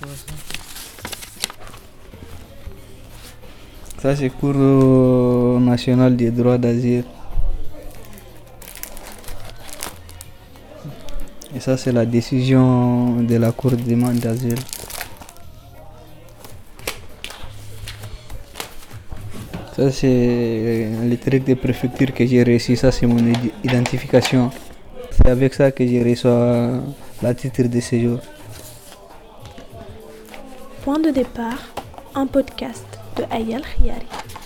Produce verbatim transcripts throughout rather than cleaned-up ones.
Ça, c'est Cour euh, nationale des droits d'asile. Et ça, c'est la décision de la Cour de demande d'asile. Ça, c'est le truc de préfecture que j'ai réussi. Ça, c'est mon id- identification. C'est avec ça que j'ai reçu euh, la titre de séjour. Point de départ, un podcast de Ayal Khiari.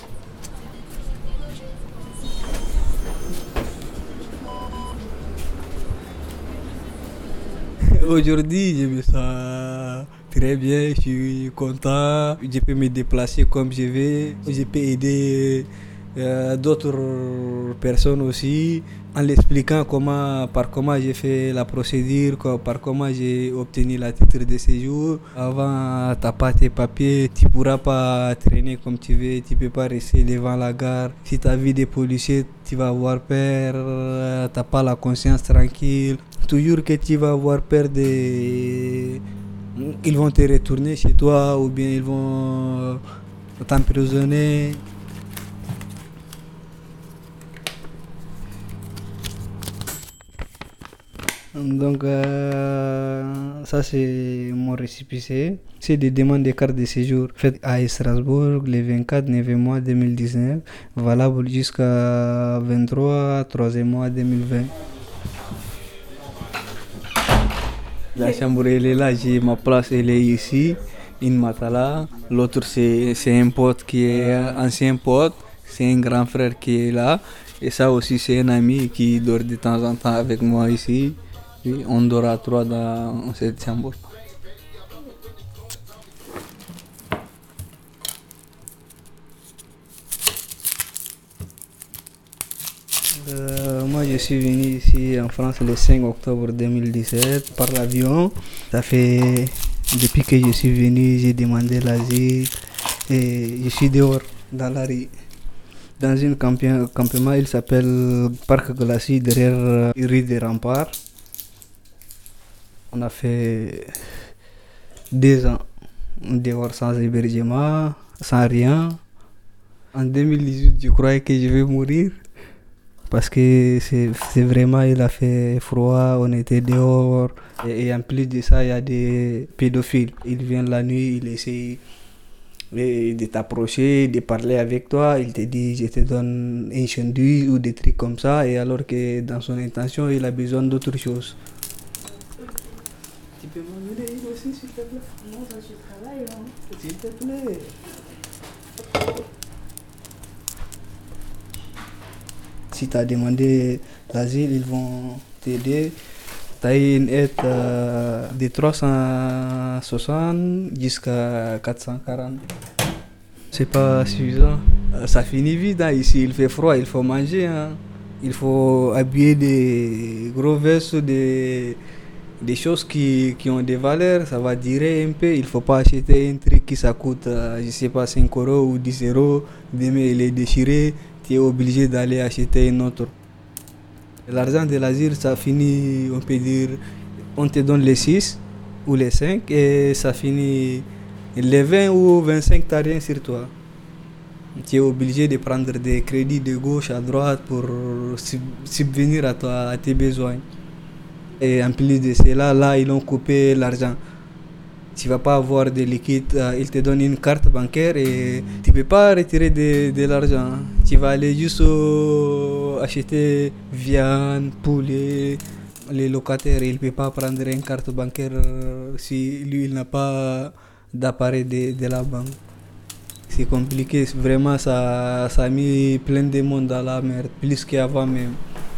Aujourd'hui, je me sens très bien, je suis content. Je peux me déplacer comme je veux. Je peux aider euh, d'autres personnes aussi en l'expliquant comment, par comment j'ai fait la procédure, quoi, par comment j'ai obtenu la titre de séjour. Avant, tu n'as pas tes papiers, tu ne pourras pas traîner comme tu veux, tu ne peux pas rester devant la gare. Si tu as vu des policiers, tu vas avoir peur, euh, tu n'as pas la conscience tranquille. Toujours que tu vas avoir peur de... Ils vont te retourner chez toi ou bien ils vont t'emprisonner. Donc, euh, ça, c'est mon récépissé. C'est des demandes de carte de séjour faites à Strasbourg le vingt-quatre neuvième mois deux mille dix-neuf, valable jusqu'à vingt-trois troisième mois deux mille vingt. La chambre, elle est là, j'ai ma place, elle est ici, une matala. L'autre, c'est, c'est un pote qui est un ancien pote, c'est un grand frère qui est là. Et ça aussi, c'est un ami qui dort de temps en temps avec moi ici. Et on dort à trois dans cette chambre. Euh, moi, je suis venu ici en France le cinq octobre deux mille dix-sept par l'avion. Ça fait depuis que je suis venu, j'ai demandé l'asile et je suis dehors dans la rue. Dans un campi- campement, il s'appelle Parc Glacier derrière euh, rue des Remparts. On a fait deux ans dehors sans hébergement, sans rien. En deux mille dix-huit, je croyais que je vais mourir. Parce que c'est, c'est vraiment, il a fait froid, on était dehors. Et, et en plus de ça, il y a des pédophiles. Ils viennent la nuit, ils essayent de, de t'approcher, de parler avec toi. Il te dit, je te donne un sandwich ou des trucs comme ça. Et alors que dans son intention, il a besoin d'autre chose. Tu peux m'emmener aussi, s'il te plaît? Non, ça, je travaille. Hein. S'il te plaît. Si tu as demandé l'asile, ils vont t'aider. Tu as une aide euh, de trois cent soixante jusqu'à quatre cent quarante. C'est pas suffisant. Euh, Ça finit vite hein. Ici, il fait froid, il faut manger. Hein. Il faut habiller des gros vestes, des, des choses qui, qui ont des valeurs. Ça va durer un peu. Il faut pas acheter un truc qui ça coûte, euh, je sais pas, cinq euros ou dix euros. Demain, il est déchiré. Tu es obligé d'aller acheter une autre. L'argent de l'asile, ça finit, on peut dire, on te donne les six ou les cinq et ça finit les vingt ou vingt-cinq, tu n'as rien sur toi. Tu es obligé de prendre des crédits de gauche à droite pour subvenir à, toi, à tes besoins. Et en plus de cela, là, ils ont coupé l'argent. Tu ne vas pas avoir de liquide, euh, ils te donnent une carte bancaire et tu ne peux pas retirer de, de l'argent. Tu vas aller juste euh, acheter viande, poulet. Les locataires, ils ne peuvent pas prendre une carte bancaire euh, si lui, il n'a pas d'appareil de, de la banque. C'est compliqué, vraiment, ça, ça a mis plein de monde dans la merde, plus qu'avant même.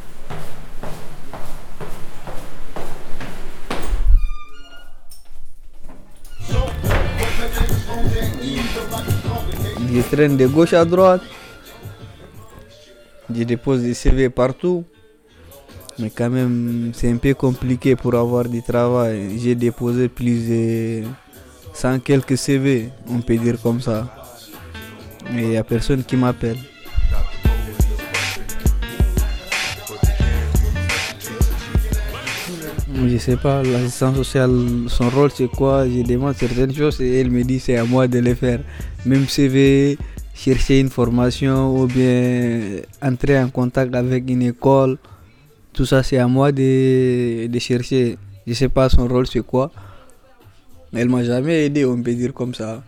Je traîne de gauche à droite. Je dépose des C V partout. Mais quand même, c'est un peu compliqué pour avoir du travail. J'ai déposé plus de cent quelques C V, on peut dire comme ça. Mais il n'y a personne qui m'appelle. Je sais pas, l'assistante sociale, son rôle c'est quoi? Je demande certaines choses et elle me dit c'est à moi de les faire. Même C V, chercher une formation ou bien entrer en contact avec une école, tout ça c'est à moi de, de chercher. Je sais pas son rôle c'est quoi. Elle m'a jamais aidé, on peut dire comme ça.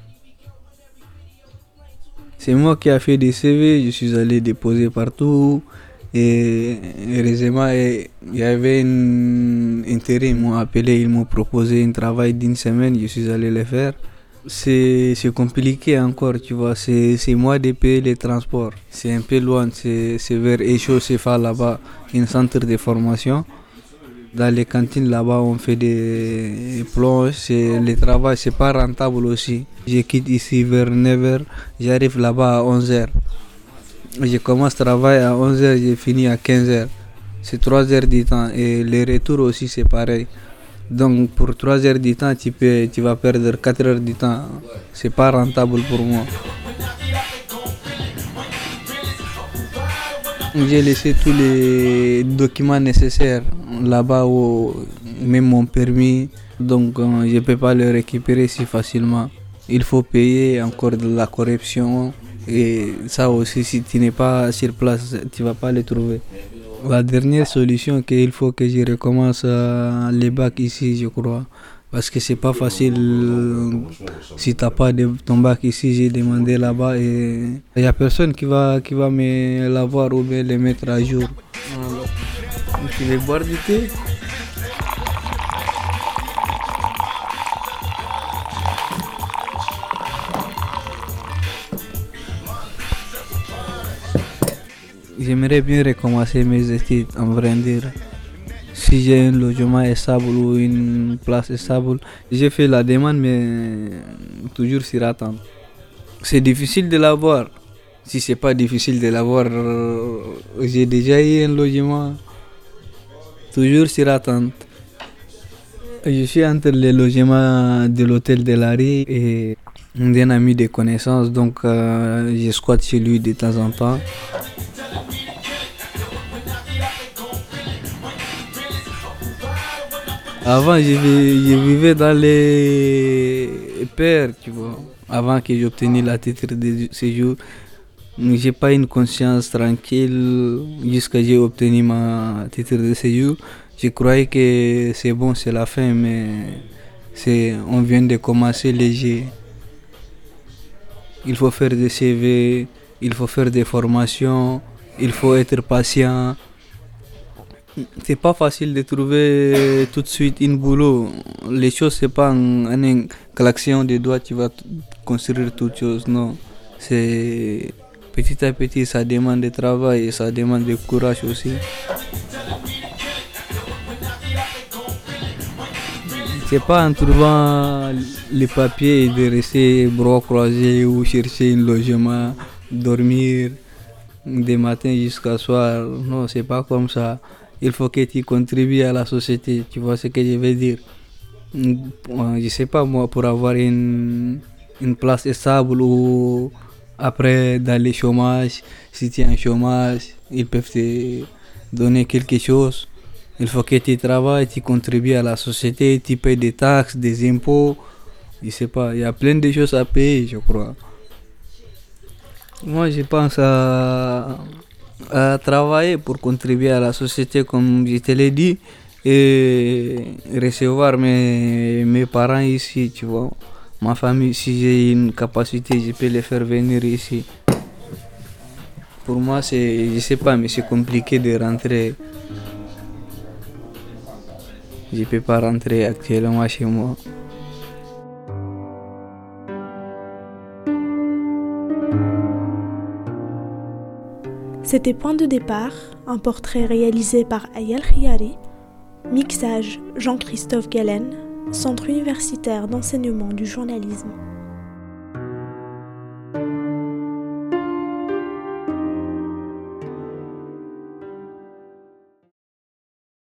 C'est moi qui a fait des C V, je suis allé déposer partout. Et heureusement, il y avait un intérêt, ils m'ont appelé, ils m'ont proposé un travail d'une semaine, je suis allé le faire. C'est, c'est compliqué encore, tu vois, c'est, c'est moi de payer les transports. C'est un peu loin, c'est, c'est vers Echo-Cefa là-bas, un centre de formation. Dans les cantines là-bas, on fait des plonges, c'est, le travail, c'est pas rentable aussi. Je quitte ici vers neuf heures, j'arrive là-bas à onze heures. Je commence le travail à onze heures, j'ai fini à quinze heures. C'est trois heures du temps et les retours aussi c'est pareil. Donc pour trois heures du temps, tu, peux, tu vas perdre quatre heures du temps. C'est pas rentable pour moi. J'ai laissé tous les documents nécessaires là-bas, où, même mon permis. Donc euh, je ne peux pas le récupérer si facilement. Il faut payer encore de la corruption. Et ça aussi, si tu n'es pas sur place, tu ne vas pas les trouver. La dernière solution, qu'il faut que je recommence euh, les bacs ici, je crois. Parce que c'est pas facile. Si tu n'as pas de ton bac ici, j'ai demandé là-bas et il n'y a personne qui va, qui va me l'avoir ou bien les mettre à jour. Alors, tu veux boire du thé? J'aimerais bien recommencer mes études, en vrai dire. Si j'ai un logement stable ou une place stable, j'ai fait la demande, mais toujours sur attente. C'est difficile de l'avoir. Si c'est pas difficile de l'avoir, j'ai déjà eu un logement, toujours sur attente. Je suis entre les logements de l'hôtel de la rue et d'un ami de connaissance, donc euh, je squatte chez lui de temps en temps. Avant, je, je vivais dans les pères, tu vois. Avant que j'obtienne la titre de séjour, j'ai pas une conscience tranquille jusqu'à j'ai obtenu ma titre de séjour. Je croyais que c'est bon, c'est la fin, mais c'est, on vient de commencer léger. Il faut faire des C V, il faut faire des formations, il faut être patient. C'est pas facile de trouver tout de suite un boulot. Les choses, c'est pas en, en un klaxon de doigts tu vas construire toute chose. Non, c'est petit à petit, ça demande de travail et ça demande de courage aussi. C'est pas en trouvant les papiers et de rester bras croisés ou chercher un logement, dormir des matins jusqu'à soir. Non, c'est pas comme ça. Il faut que tu contribues à la société, tu vois ce que je veux dire. Je sais pas moi, pour avoir une, une place stable ou après dans le chômage, si tu es en chômage, ils peuvent te donner quelque chose. Il faut que tu travailles, tu contribues à la société, tu payes des taxes, des impôts. Je sais pas, il y a plein de choses à payer, je crois. Moi, je pense à... à travailler pour contribuer à la société comme je te l'ai dit et recevoir mes, mes parents ici, tu vois. Ma famille, si j'ai une capacité, je peux les faire venir ici. Pour moi, c'est, je sais pas, mais c'est compliqué de rentrer. Je peux pas rentrer actuellement chez moi. C'était Point de départ, un portrait réalisé par Ayel Khiyari, mixage Jean-Christophe Galen, Centre universitaire d'enseignement du journalisme.